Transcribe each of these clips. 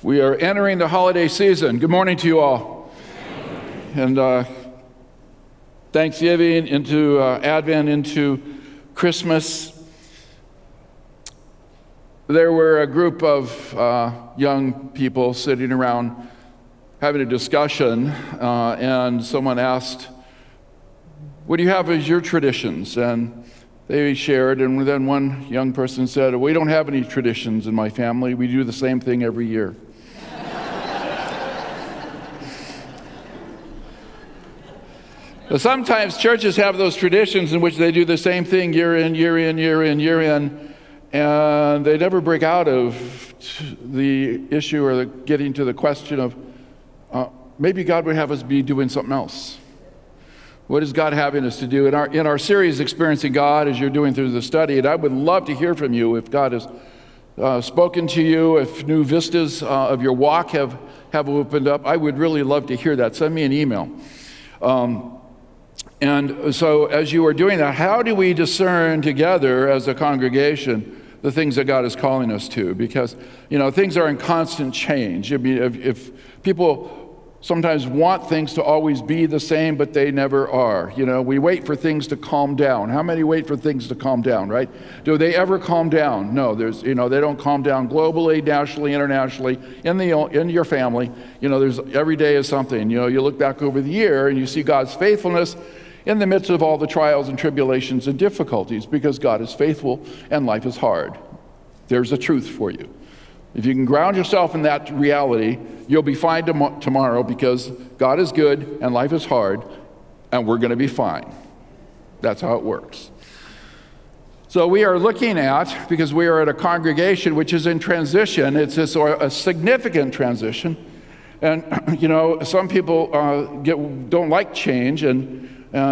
We are entering the holiday season. Good morning to you all. And Thanksgiving into Advent into Christmas. There were a group of young people sitting around having a discussion, and someone asked, "What do you have as your traditions?" And they shared, and then one young person said, "We don't have any traditions in my family. We do the same thing every year." Sometimes churches have those traditions in which they do the same thing year in, year in, year in, year in, and they never break out of the issue or getting to the question of maybe God would have us be doing something else. What is God having us to do? In our series, Experiencing God, as you're doing through the study, and I would love to hear from you if God has spoken to you, if new vistas of your walk have opened up. I would really love to hear that. Send me an email. And so as you are doing that, how do we discern together as a congregation the things that God is calling us to? Because, things are in constant change. I mean, if people sometimes want things to always be the same, but they never are. We wait for things to calm down. How many wait for things to calm down, right? Do they ever calm down? No, they don't calm down globally, nationally, internationally, in your family. There's every day is something. You look back over the year and you see God's faithfulness in the midst of all the trials and tribulations and difficulties, because God is faithful and life is hard. There's a truth for you. If you can ground yourself in that reality, you'll be fine tomorrow, because God is good and life is hard, and we're going to be fine. That's how it works. So we are looking at, because we are at a congregation which is in transition, it's a significant transition. And, some people don't like change, and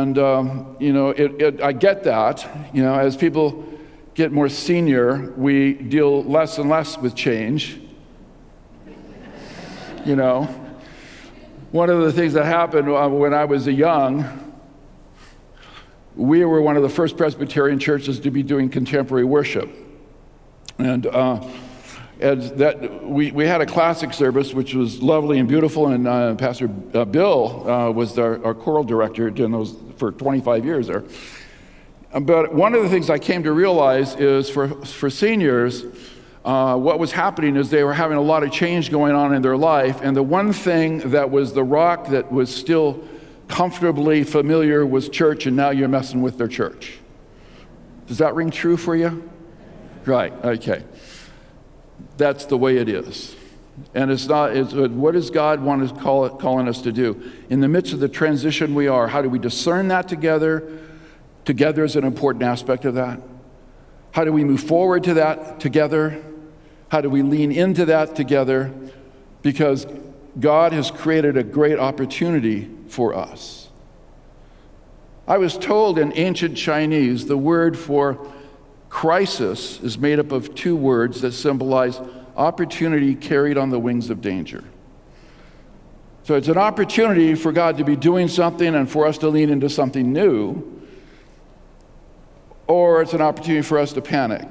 I get that. As people get more senior, we deal less and less with change. One of the things that happened when I was young, we were one of the first Presbyterian churches to be doing contemporary worship. And we had a classic service, which was lovely and beautiful, and Pastor Bill was our choral director, doing those for 25 years there. But one of the things I came to realize is for seniors, what was happening is they were having a lot of change going on in their life, and the one thing that was the rock that was still comfortably familiar was church, and now you're messing with their church. Does that ring true for you? Right, okay. That's the way it is. And what does God want to calling us to do? In the midst of the transition we are, how do we discern that together? Together is an important aspect of that. How do we move forward to that together? How do we lean into that together? Because God has created a great opportunity for us. I was told in ancient Chinese, the word for crisis is made up of two words that symbolize opportunity carried on the wings of danger. So it's an opportunity for God to be doing something and for us to lean into something new, or it's an opportunity for us to panic.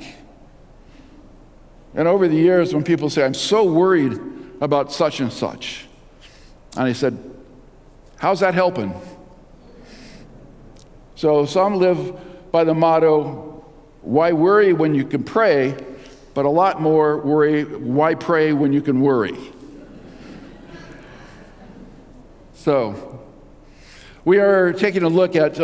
And over the years, when people say, "I'm so worried about such and such," and I said, "How's that helping?" So some live by the motto, why worry when you can pray? But a lot more worry, why pray when you can worry? So, we are taking a look at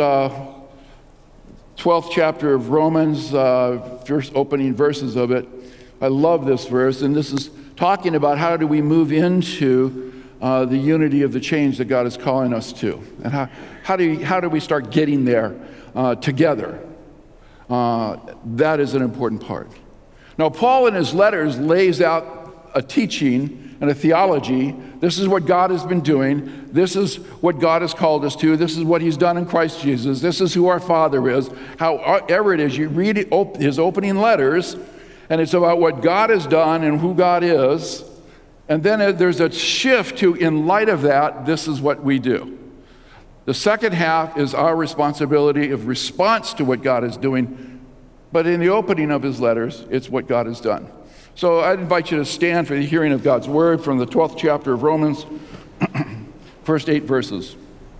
12th chapter of Romans, first opening verses of it. I love this verse, and this is talking about how do we move into the unity of the change that God is calling us to, and how do we start getting there together? That is an important part. Now, Paul in his letters lays out a teaching and a theology. This is what God has been doing. This is what God has called us to. This is what he's done in Christ Jesus. This is who our Father is. However it is, you read his opening letters, and it's about what God has done and who God is. And then there's a shift to, in light of that, this is what we do. The second half is our responsibility of response to what God is doing. But in the opening of his letters, it's what God has done. So I'd invite you to stand for the hearing of God's word from the 12th chapter of Romans, first 8 verses.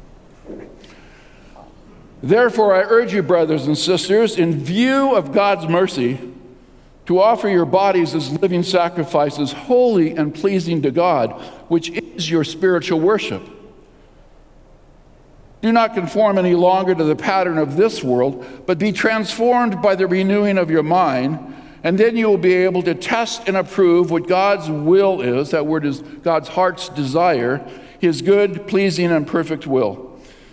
Therefore, I urge you, brothers and sisters, in view of God's mercy, to offer your bodies as living sacrifices, holy and pleasing to God, which is your spiritual worship. Do not conform any longer to the pattern of this world, but be transformed by the renewing of your mind, and then you will be able to test and approve what God's will is. That word is God's heart's desire, his good, pleasing, and perfect will.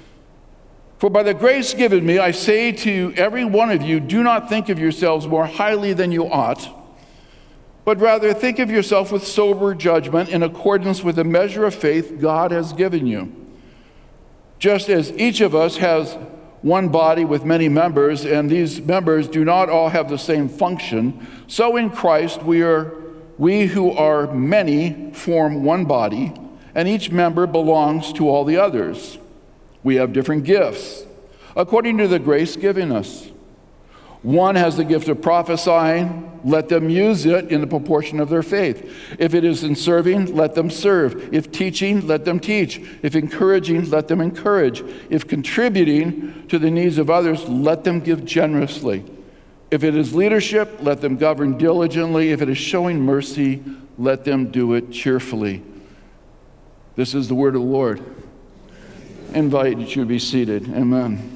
For by the grace given me, I say to every one of you, do not think of yourselves more highly than you ought, but rather think of yourself with sober judgment in accordance with the measure of faith God has given you. Just as each of us has one body with many members, and these members do not all have the same function, so in Christ we who are many form one body, and each member belongs to all the others. We have different gifts, according to the grace given us. One has the gift of prophesying. Let them use it in the proportion of their faith. If it is in serving, let them serve. If teaching, let them teach. If encouraging, let them encourage. If contributing to the needs of others, let them give generously. If it is leadership, let them govern diligently. If it is showing mercy, let them do it cheerfully. This is the word of the Lord. I invite you to be seated. Amen.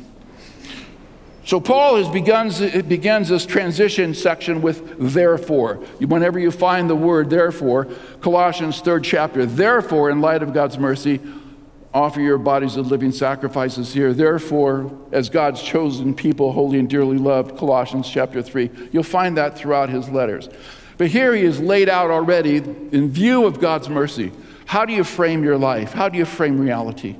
So Paul begins this transition section with therefore. Whenever you find the word therefore, Colossians 3rd chapter, therefore, in light of God's mercy, offer your bodies as living sacrifices here. Therefore, as God's chosen people, holy and dearly loved, Colossians chapter 3. You'll find that throughout his letters. But here he is laid out already in view of God's mercy. How do you frame your life? How do you frame reality?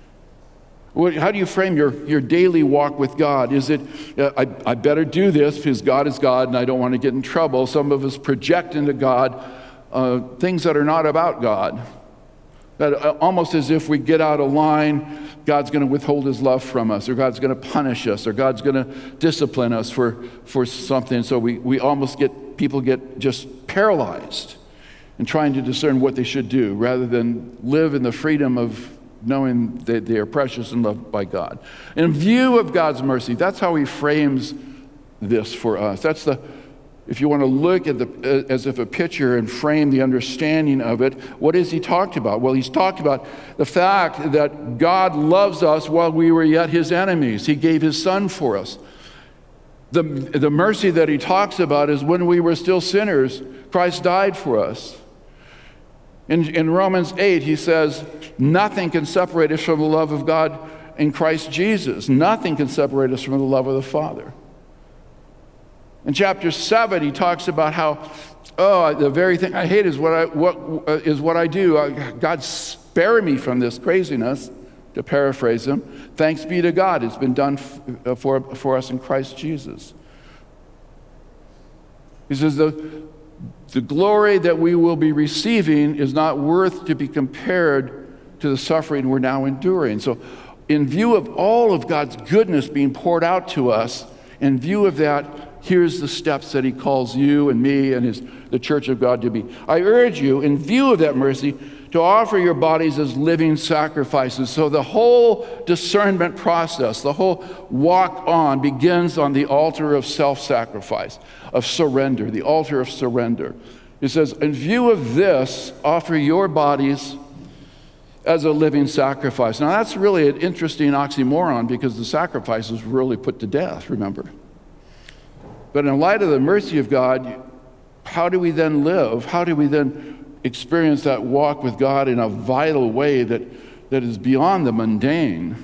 How do you frame your daily walk with God? Is it, I better do this because God is God and I don't want to get in trouble? Some of us project into God things that are not about God. That almost as if we get out of line, God's going to withhold his love from us, or God's going to punish us, or God's going to discipline us for something. So we almost people get just paralyzed in trying to discern what they should do rather than live in the freedom of knowing that they are precious and loved by God. In view of God's mercy, that's how he frames this for us. If you want to look at as if a picture and frame the understanding of it, what has he talked about? Well, he's talked about the fact that God loves us while we were yet his enemies. He gave his son for us. The mercy that he talks about is when we were still sinners, Christ died for us. In Romans 8, he says, nothing can separate us from the love of God in Christ Jesus. Nothing can separate us from the love of the Father. In chapter 7, he talks about how, the very thing I hate is what I do. God, spare me from this craziness, to paraphrase him. Thanks be to God, it's been done for us in Christ Jesus. He says, the glory that we will be receiving is not worth to be compared to the suffering we're now enduring. So in view of all of God's goodness being poured out to us, in view of that, here's the steps that he calls you and me and the church of God to be. I urge you, in view of that mercy, to offer your bodies as living sacrifices. So the whole discernment process, the whole walk on begins on the altar of self-sacrifice, of surrender, the altar of surrender. It says, in view of this, offer your bodies as a living sacrifice. Now that's really an interesting oxymoron because the sacrifice was really put to death, remember? But in light of the mercy of God, how do we then live? How do we then experience that walk with God in a vital way that is beyond the mundane?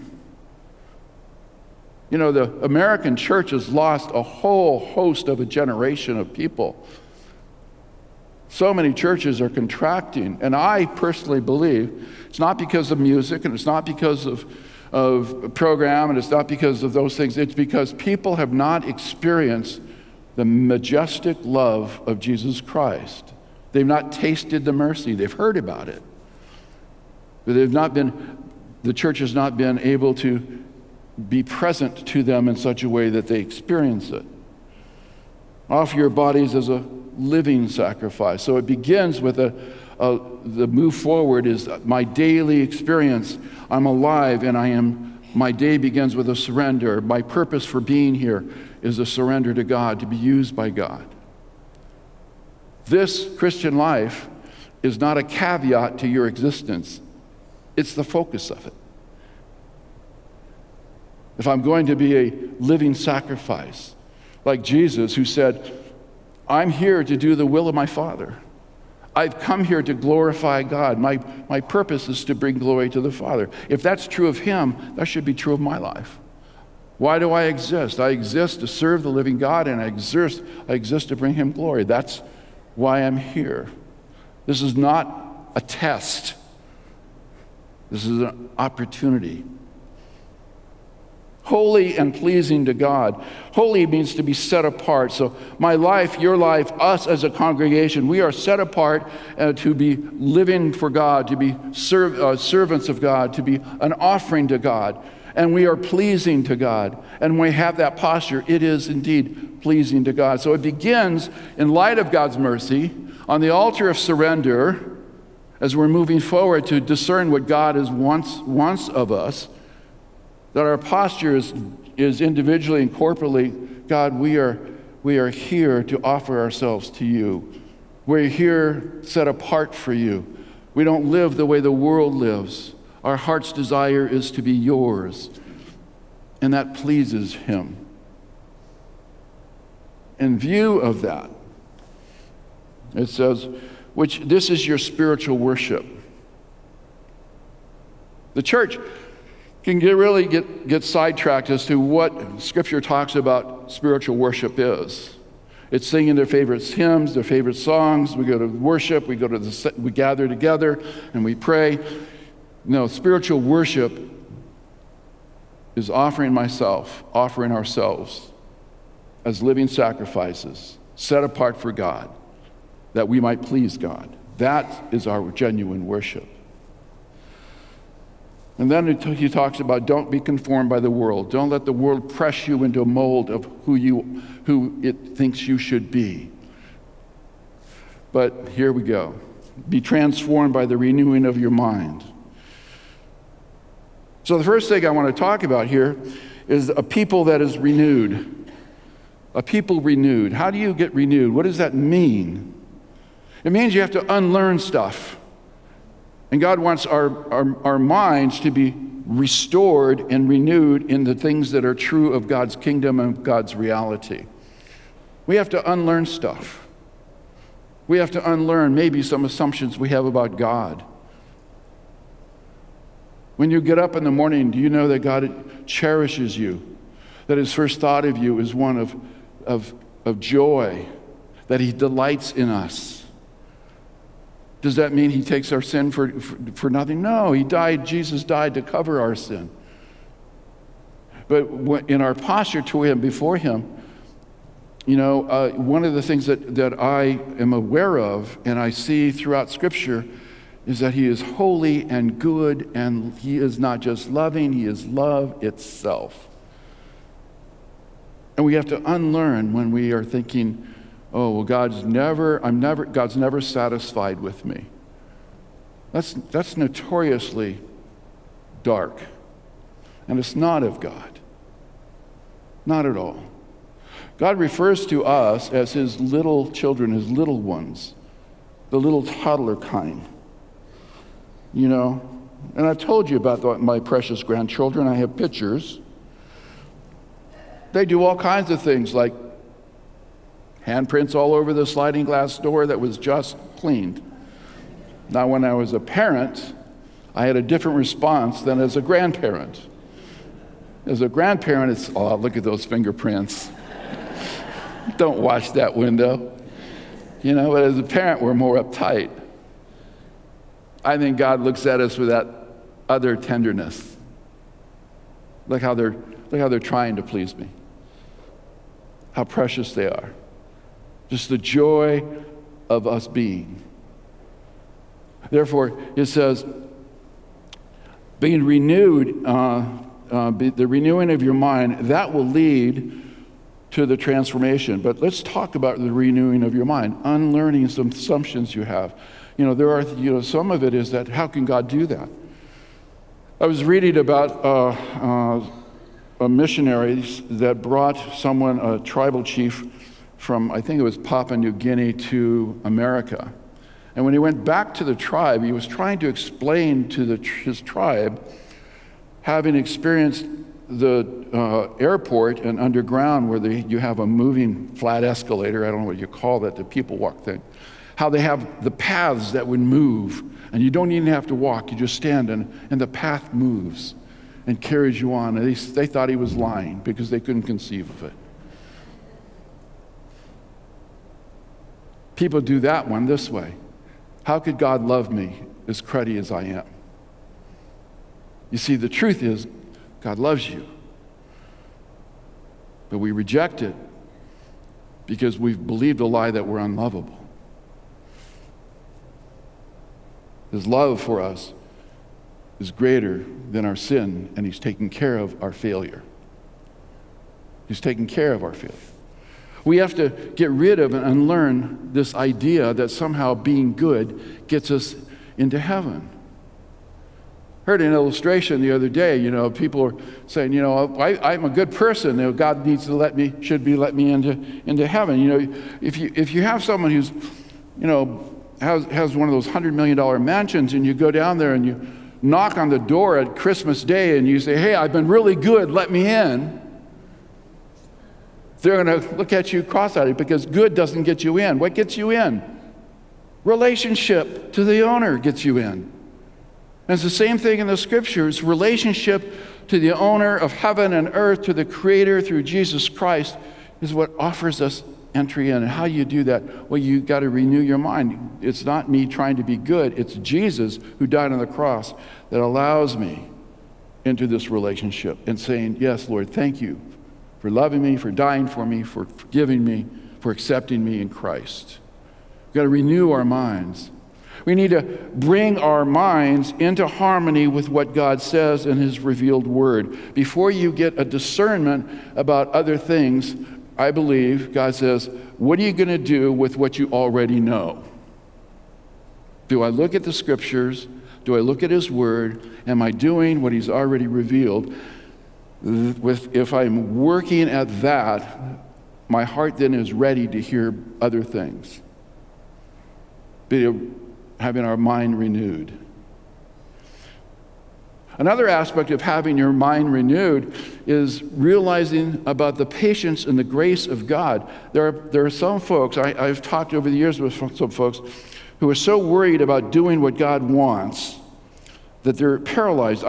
You know, the American church has lost a whole host of a generation of people. So many churches are contracting, and I personally believe it's not because of music, and it's not because of program, and it's not because of those things. It's because people have not experienced the majestic love of Jesus Christ. They've not tasted the mercy. They've heard about it. But the church has not been able to be present to them in such a way that they experience it. Offer your bodies as a living sacrifice. So it begins with the move forward is my daily experience. I'm alive and my day begins with a surrender. My purpose for being here is a surrender to God, to be used by God. This Christian life is not a caveat to your existence. It's the focus of it. If I'm going to be a living sacrifice, like Jesus who said, I'm here to do the will of my Father. I've come here to glorify God. My purpose is to bring glory to the Father. If that's true of him, that should be true of my life. Why do I exist? I exist to serve the living God, and I exist to bring him glory. That's why I'm here. This is not a test. This is an opportunity. Holy and pleasing to God. Holy means to be set apart. So my life, your life, us as a congregation, we are set apart to be living for God, to be servants of God, to be an offering to God. And we are pleasing to God. And when we have that posture, it is indeed pleasing to God. So it begins in light of God's mercy on the altar of surrender as we're moving forward to discern what God wants of us. That our posture is individually and corporately, God, we are here to offer ourselves to you. We're here set apart for you. We don't live the way the world lives. Our heart's desire is to be yours, and that pleases him. In view of that, it says, this is your spiritual worship. The church can really get sidetracked as to what Scripture talks about spiritual worship is. It's singing their favorite hymns, their favorite songs. We go to worship, we gather together, and we pray. No, spiritual worship is offering ourselves as living sacrifices, set apart for God, that we might please God. That is our genuine worship. And then he talks about don't be conformed by the world. Don't let the world press you into a mold of who it thinks you should be. But here we go. Be transformed by the renewing of your mind. So the first thing I want to talk about here is a people that is renewed. A people renewed. How do you get renewed? What does that mean? It means you have to unlearn stuff. And God wants our minds to be restored and renewed in the things that are true of God's kingdom and God's reality. We have to unlearn stuff. We have to unlearn maybe some assumptions we have about God. When you get up in the morning, do you know that God cherishes you? That his first thought of you is one of joy, that he delights in us. Does that mean he takes our sin for nothing? No, Jesus died to cover our sin. But in our posture to him, before him, one of the things that I am aware of and I see throughout Scripture is that he is holy and good, and he is not just loving, he is love itself. And we have to unlearn when we are thinking, oh, well, God's never satisfied with me. That's notoriously dark. And it's not of God. Not at all. God refers to us as his little children, his little ones, the little toddler kind. And I've told you about my precious grandchildren. I have pictures. They do all kinds of things, like handprints all over the sliding glass door that was just cleaned. Now, when I was a parent, I had a different response than as a grandparent. As a grandparent, it's, oh, look at those fingerprints. Don't wash that window. But as a parent, we're more uptight. I think God looks at us with that other tenderness. Look how they're trying to please me. How precious they are. Just the joy of us being. Therefore, it says, being renewed, the renewing of your mind, that will lead to the transformation. But let's talk about the renewing of your mind, unlearning some assumptions you have. There are, some of it is that how can God do that? I was reading about a missionary that brought someone, a tribal chief from, I think it was Papua New Guinea, to America. And when he went back to the tribe, he was trying to explain to his tribe, having experienced the airport and underground where you have a moving flat escalator, I don't know what you call that, the people walk thing, how they have the paths that would move, and you don't even have to walk, you just stand and the path moves and carries you on. And they thought he was lying because they couldn't conceive of it. People do that one this way. How could God love me as cruddy as I am? You see, the truth is, God loves you. But we reject it because we've believed a lie that we're unlovable. His love for us is greater than our sin, and he's taking care of our failure. He's taking care of our failure. We have to get rid of and unlearn this idea that somehow being good gets us into heaven. Heard an illustration the other day, people are saying, I'm a good person, God needs to let me into heaven. If you have someone who's, has one of those $100 million mansions, and you go down there and you knock on the door at Christmas Day and you say, hey, I've been really good, let me in, they're going to look at you cross-eyed because good doesn't get you in. What gets you in? Relationship to the owner gets you in. And it's the same thing in the scriptures. Relationship to the owner of heaven and earth, to the Creator through Jesus Christ, is what offers us entry in. And how do you do that? Well, you got to renew your mind. It's not me trying to be good. It's Jesus who died on the cross that allows me into this relationship and saying, yes, Lord, thank you for loving me, for dying for me, for forgiving me, for accepting me in Christ. We've got to renew our minds. We need to bring our minds into harmony with what God says in his revealed word. Before you get a discernment about other things, I believe God says, what are you going to do with what you already know? Do I look at the scriptures? Do I look at his word? Am I doing what he's already revealed? If I'm working at that, my heart then is ready to hear other things. Having our mind renewed. Another aspect of having your mind renewed is realizing about the patience and the grace of God. There are some folks, I've talked over the years with some folks, who are so worried about doing what God wants that they're paralyzed.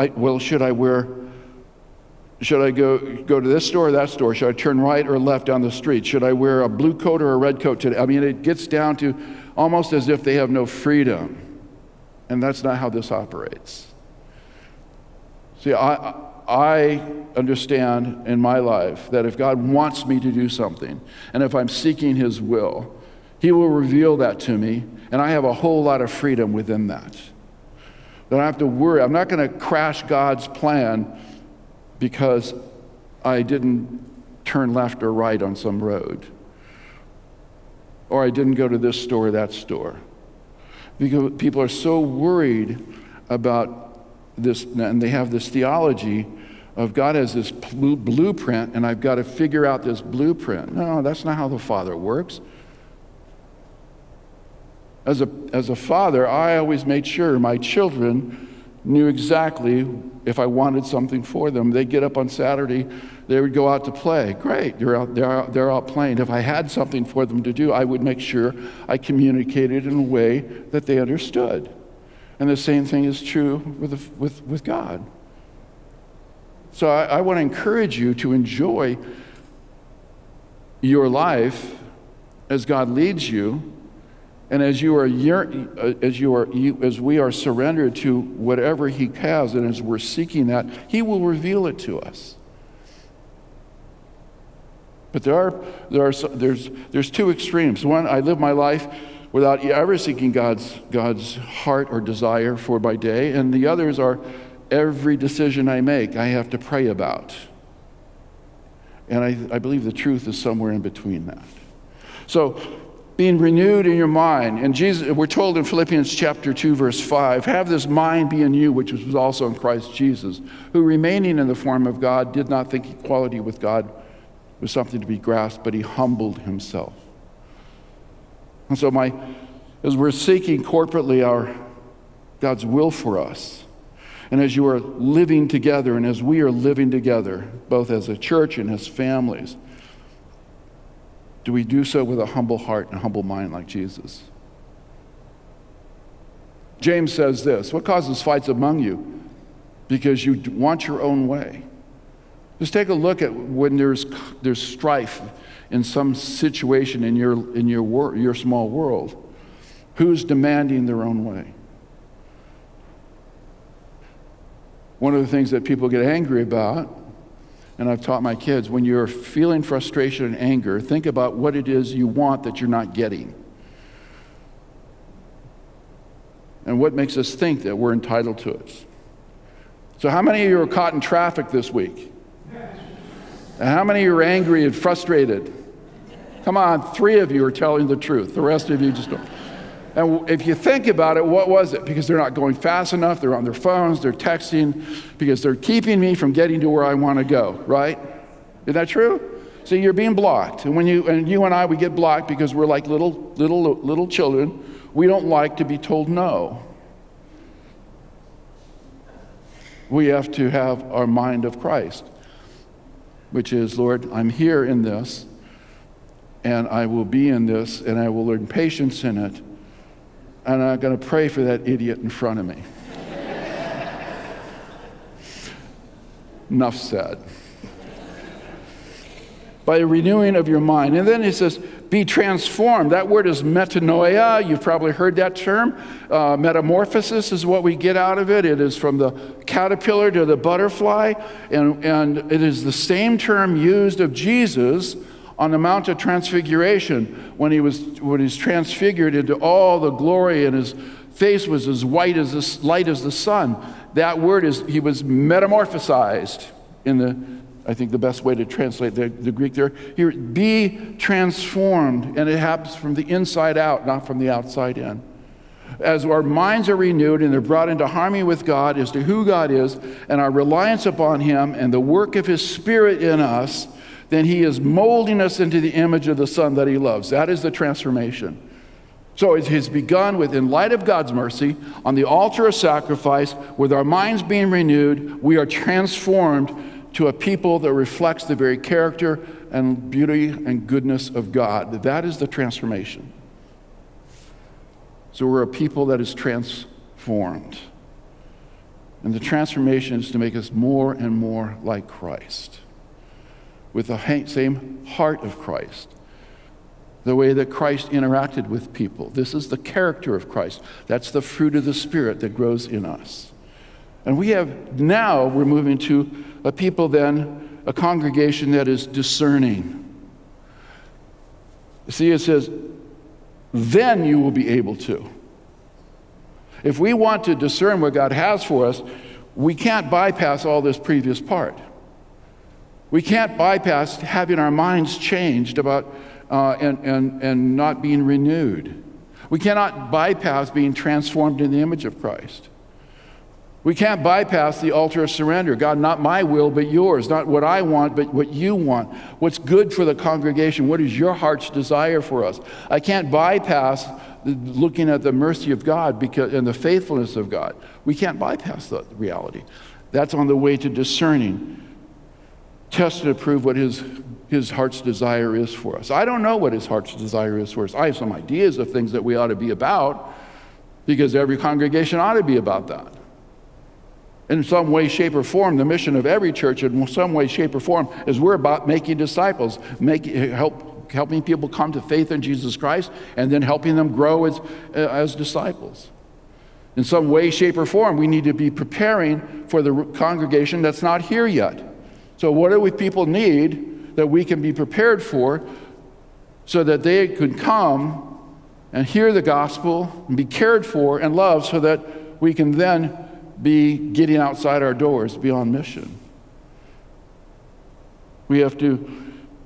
Should I go to this store or that store? Should I turn right or left down the street? Should I wear a blue coat or a red coat today? I mean, it gets down to almost as if they have no freedom. And that's not how this operates. See, I understand in my life that if God wants me to do something, and if I'm seeking his will, he will reveal that to me, and I have a whole lot of freedom within that. Don't have to worry. I'm not going to crash God's plan because I didn't turn left or right on some road, or I didn't go to this store or that store. Because people are so worried about this, and they have this theology of God has this blueprint, and I've got to figure out this blueprint. No, that's not how the Father works. As a father, I always made sure my children knew exactly if I wanted something for them. They'd get up on Saturday, they would go out to play. Great, they're out playing. If I had something for them to do, I would make sure I communicated in a way that they understood. And the same thing is true with God. So I want to encourage you to enjoy your life as God leads you. And as we are surrendered to whatever he has, and as we're seeking that, he will reveal it to us. But there's two extremes. One, I live my life without ever seeking God's heart or desire for my day, and the others are every decision I make, I have to pray about. And I believe the truth is somewhere in between that. So, being renewed in your mind. And Jesus, we're told in Philippians chapter 2, verse 5, have this mind be in you, which was also in Christ Jesus, who remaining in the form of God, did not think equality with God was something to be grasped, but he humbled himself. And so as we're seeking corporately God's will for us, and as you are living together, and as we are living together, both as a church and as families, do we do so with a humble heart and a humble mind like Jesus? James says this, what causes fights among you? Because you want your own way. Just take a look at when there's strife in some situation in your small world. Who's demanding their own way? One of the things that people get angry about, and I've taught my kids, when you're feeling frustration and anger, think about what it is you want that you're not getting. And what makes us think that we're entitled to it. So how many of you are caught in traffic this week? And how many of you are angry and frustrated? Come on, 3 of you are telling the truth. The rest of you just don't. And if you think about it, what was it? Because they're not going fast enough, they're on their phones, they're texting, because they're keeping me from getting to where I want to go, right? Is that true? So you're being blocked. And you and I, we get blocked because we're like little children. We don't like to be told no. We have to have our mind of Christ, which is, Lord, I'm here in this, and I will be in this, and I will learn patience in it, and I'm going to pray for that idiot in front of me. Enough said. By the renewing of your mind. And then he says, be transformed. That word is metanoia. You've probably heard that term. Metamorphosis is what we get out of it. It is from the caterpillar to the butterfly. And it is the same term used of Jesus on the Mount of Transfiguration when he was transfigured into all the glory, and his face was as white as the light as the sun. That word is, he was metamorphosized I think the best way to translate the Greek there. Here, be transformed, and it happens from the inside out, not from the outside in. As our minds are renewed and they're brought into harmony with God as to who God is and our reliance upon him and the work of his Spirit in us, then he is molding us into the image of the Son that he loves. That is the transformation. So it has begun with, in light of God's mercy, on the altar of sacrifice, with our minds being renewed, we are transformed to a people that reflects the very character and beauty and goodness of God. That is the transformation. So we're a people that is transformed. And the transformation is to make us more and more like Christ, with the same heart of Christ, the way that Christ interacted with people. This is the character of Christ. That's the fruit of the Spirit that grows in us. And we're moving to a people then, a congregation that is discerning. See, it says, then you will be able to. If we want to discern what God has for us, we can't bypass all this previous part. We can't bypass having our minds changed about and not being renewed. We cannot bypass being transformed in the image of Christ. We can't bypass the altar of surrender. God, not my will, but yours. Not what I want, but what you want. What's good for the congregation? What is your heart's desire for us? I can't bypass looking at the mercy of God and the faithfulness of God. We can't bypass that reality. That's on the way to discerning. Test and prove what his heart's desire is for us. I don't know what his heart's desire is for us. I have some ideas of things that we ought to be about, because every congregation ought to be about that. In some way, shape, or form, the mission of every church in some way, shape, or form is we're about making disciples, helping people come to faith in Jesus Christ, and then helping them grow as disciples. In some way, shape, or form, we need to be preparing for the congregation that's not here yet. So what do people need that we can be prepared for so that they could come and hear the gospel and be cared for and loved, so that we can then be getting outside our doors beyond mission? We have to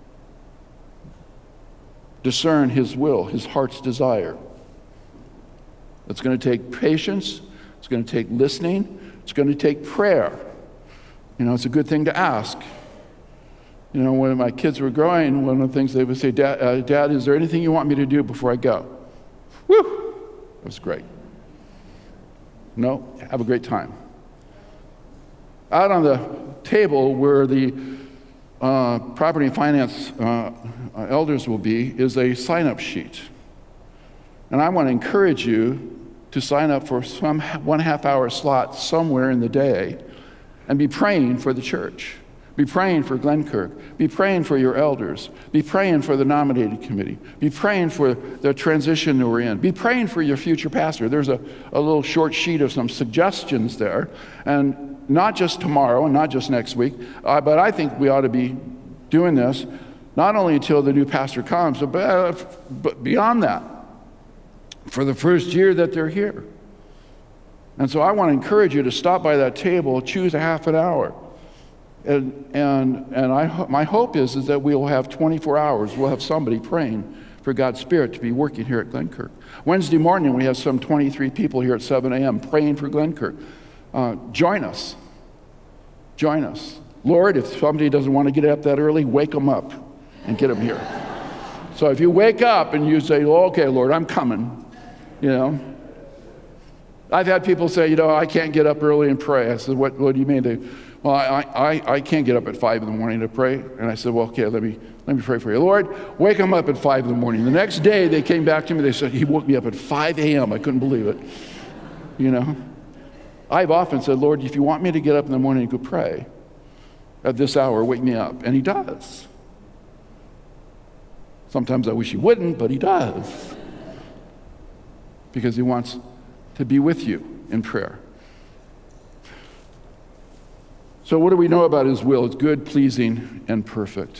discern his will, his heart's desire. It's going to take patience. It's going to take listening. It's going to take prayer. It's a good thing to ask. When my kids were growing, one of the things they would say, Dad, is there anything you want me to do before I go? Woo! That was great. No, have a great time. Out on the table where the property and finance elders will be is a sign-up sheet. And I want to encourage you to sign up for some 1.5 hour slot somewhere in the day and be praying for the church. Be praying for Glenkirk. Be praying for your elders. Be praying for the nominating committee. Be praying for the transition that we're in. Be praying for your future pastor. There's a little short sheet of some suggestions there. And not just tomorrow and not just next week, but I think we ought to be doing this not only until the new pastor comes, but beyond that, for the first year that they're here. And so I want to encourage you to stop by that table, choose a half an hour. My hope is that we will have 24 hours. We'll have somebody praying for God's Spirit to be working here at Glenkirk. Wednesday morning, we have some 23 people here at 7 a.m. praying for Glenkirk. Join us. Join us. Lord, if somebody doesn't want to get up that early, wake them up and get them here. So if you wake up and you say, oh, okay, Lord, I'm coming, I've had people say, I can't get up early and pray. I said, what do you mean? Well, I can't get up at 5 in the morning to pray. And I said, well, okay, let me pray for you. Lord, wake them up at 5 in the morning. The next day, they came back to me. They said, he woke me up at 5 a.m. I couldn't believe it. I've often said, Lord, if you want me to get up in the morning and go pray at this hour, wake me up. And he does. Sometimes I wish he wouldn't, but he does. Because he wants to be with you in prayer. So what do we know about his will? It's good, pleasing, and perfect.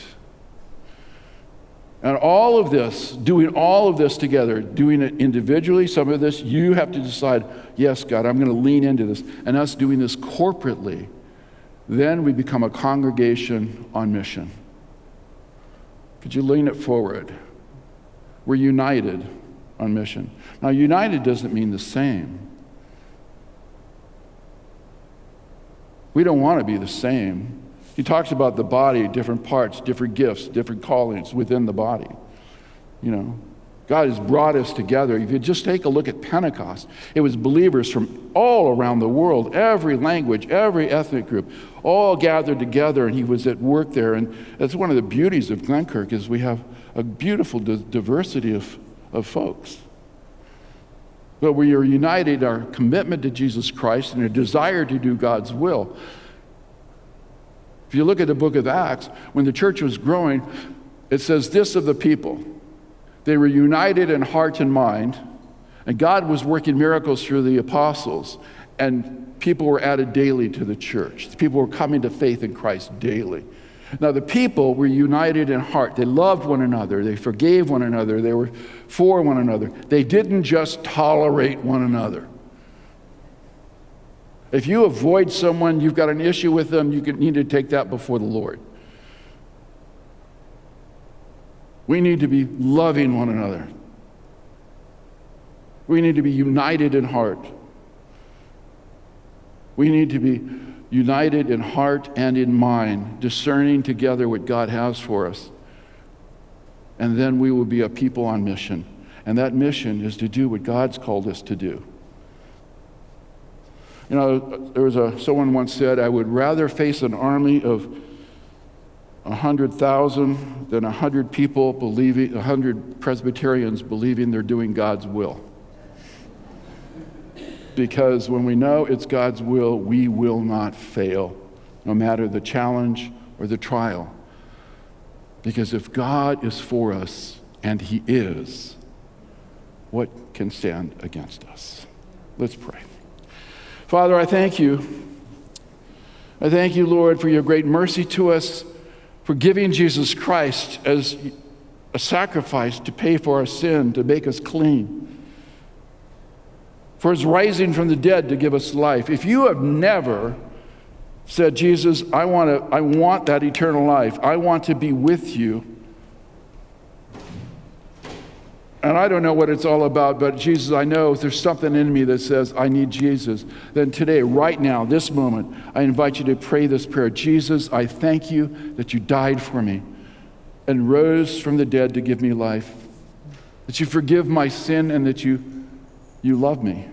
And all of this, doing all of this together, doing it individually, some of this, you have to decide, yes, God, I'm going to lean into this. And us doing this corporately, then we become a congregation on mission. Could you lean it forward? We're united on mission. Now, united doesn't mean the same. We don't want to be the same. He talks about the body, different parts, different gifts, different callings within the body. God has brought us together. If you just take a look at Pentecost, it was believers from all around the world, every language, every ethnic group, all gathered together, and he was at work there. And that's one of the beauties of Glenkirk, is we have a beautiful diversity of folks. But we are united, our commitment to Jesus Christ and a desire to do God's will. If you look at the book of Acts, when the church was growing, it says this of the people. They were united in heart and mind, and God was working miracles through the apostles, and people were added daily to the church. People were coming to faith in Christ daily. Now, the people were united in heart. They loved one another. They forgave one another. They were for one another. They didn't just tolerate one another. If you avoid someone, you've got an issue with them, you need to take that before the Lord. We need to be loving one another. We need to be united in heart. We need to be united in heart and in mind, discerning together what God has for us. And then we will be a people on mission. And that mission is to do what God's called us to do. There was someone once said, I would rather face an army of 100,000 than 100 people believing, 100 Presbyterians believing they're doing God's will. Because when we know it's God's will, we will not fail, no matter the challenge or the trial. Because if God is for us, and he is, what can stand against us? Let's pray. Father, I thank you. I thank you, Lord, for your great mercy to us, for giving Jesus Christ as a sacrifice to pay for our sin, to make us clean. For his rising from the dead to give us life. If you have never said, Jesus, I want that eternal life. I want to be with you. And I don't know what it's all about, but Jesus, I know there's something in me that says I need Jesus. Then today, right now, this moment, I invite you to pray this prayer. Jesus, I thank you that you died for me and rose from the dead to give me life, that you forgive my sin and that you love me.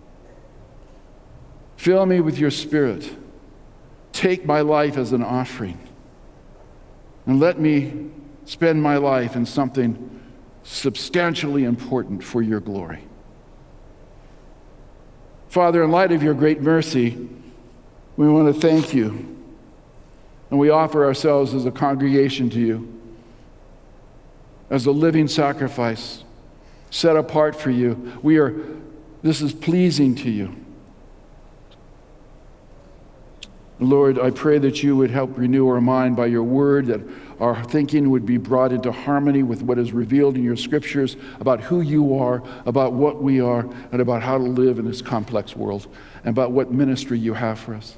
Fill me with your Spirit. Take my life as an offering and let me spend my life in something substantially important for your glory. Father, in light of your great mercy, we want to thank you, and we offer ourselves as a congregation to you, as a living sacrifice, set apart for you. This is pleasing to you. Lord, I pray that you would help renew our mind by your word, that our thinking would be brought into harmony with what is revealed in your scriptures about who you are, about what we are, and about how to live in this complex world, and about what ministry you have for us.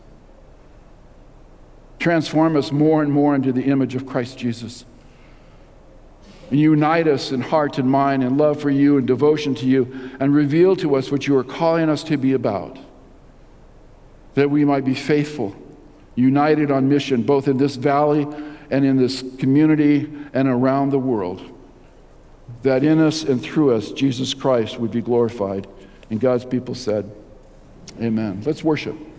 Transform us more and more into the image of Christ Jesus. And unite us in heart and mind and love for you and devotion to you, and reveal to us what you are calling us to be about, that we might be faithful, united on mission, both in this valley and in this community and around the world, that in us and through us, Jesus Christ would be glorified. And God's people said, amen. Let's worship.